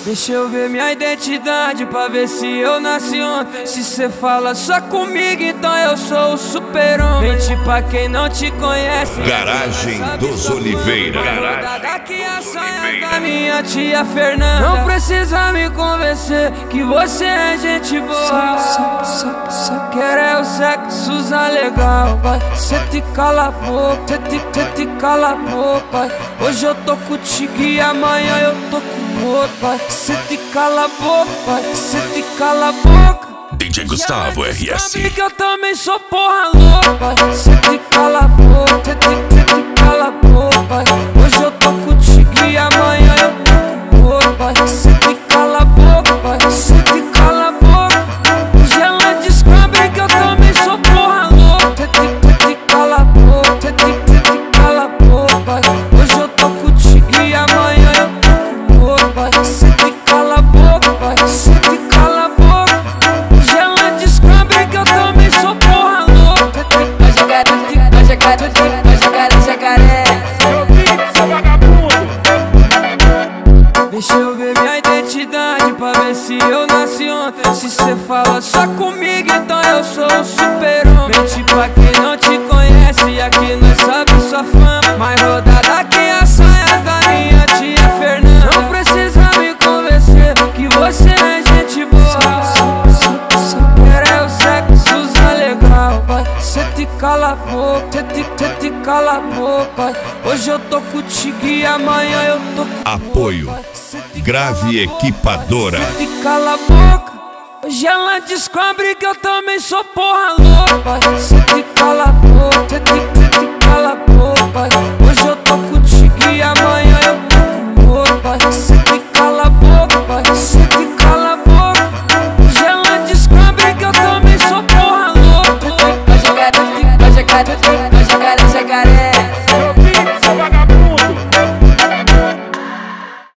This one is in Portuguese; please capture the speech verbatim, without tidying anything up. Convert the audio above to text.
Deixa eu ver minha identidade pra ver se eu nasci ontem. Se cê fala só comigo, então eu sou o super-homem. Mente pra quem não te conhece. Garagem dos Oliveira. Daqui a sonha da minha tia Fernanda. Não precisa me convencer que você é gente boa. Só, só, só quero é o sexo legal, vai. Cê te cala a boca, cê te, cê te cala a boca. Hoje eu tô contigo e amanhã eu tô com outro, vai. Cê te cala a boca, vai. Cê te cala a boca. D J Gustavo R S. Sabe que eu também sou porra louca. Cê te cala a boca, cê te, cê te cala a boca. Hoje eu tô contigo e amanhã eu tô com outro, vai. Cê te cala a boca, vai. Cê te cala a boca. Hoje ela descobre que eu também sou porra louca. Cê te, cê te cala a boca, cê te, cê te cala a boca. Hoje eu tô contigo e amanhã eu tô com outro, vai. Cê te cala a boca, vai. Cê te cala a boca. Hoje ela descobre que eu também sou porra louca. Vai jogar, vai jogar, vai jogar, jacaré. Deixa eu ver minha identidade pra ver se eu nasci ontem. Se cê fala só comigo, então eu sou o super-homem. Mente pra quem não te conhece, aqui nós sabe sua fama. Mais rodada que a saia da minha tia Fernanda. Não precisa me convencer que você é gente boa. Só, só, só quero é o sexo legal, vai. Cê te cala a boca, cê te, cê te cala a boca. Hoje eu tô contigo e amanhã eu tô com Apoio Grave Equipadora. Cê te cala a boca. Hoje ela descobre que eu também sou porra louca. Cê te cala a boca, cê te, cê te cala a boca. Hoje eu tô contigo e amanhã eu tô com outro. Cê te cala a boca, cê te cala a boca. Hoje ela descobre que eu também sou porra louca. Vai jogar, vai jogar.